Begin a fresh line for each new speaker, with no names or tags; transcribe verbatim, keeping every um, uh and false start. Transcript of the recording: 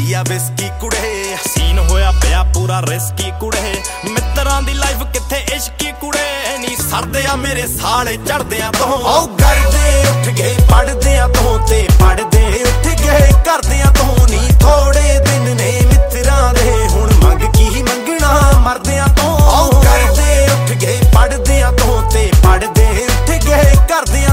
ਪੀਤੀ ਆ ਵਿਸਕੀ ਕੁੜੇ ਸੀਨ ਹੋਇਆ ਪਿਆ ਪੂਰਾ ਰਿਸਕੀ ਕੁੜੇ ਮਿੱਤਰਾਂ ਦੀ ਲਾਈਫ ਕਿੱਥੇ ਇਸ਼ਕੀ ਕੁੜੇ ਨੀ ਸਰਦੇ ਆ ਮੇਰੇ ਸਾਲੇ ਚੜਦਿਆਂ ਤੋਂ ਆਓ ਕਰਦੇ ਉੱਠ ਗਏ ਪੜਦਿਆਂ ਤੋਂ ਤੇ ਪੜਦੇ ਉੱਠ ਗਏ ਕਰਦਿਆਂ ਤੋਂ ਨੀ ਥੋੜੇ ਦਿਨ ਨੇ ਮਿੱਤਰਾਂ ਦੇ ਹੁਣ ਮੰਗ ਕੀ ਮੰਗਣਾ ਮਰਦਿਆਂ ਤੋਂ ਆਓ ਕਰਦੇ ਉੱਠ ਗਏ ਪੜਦਿਆਂ ਤੋਂ ਤੇ ਪੜਦੇ ਉੱਠ ਗਏ ਕਰਦਿਆਂ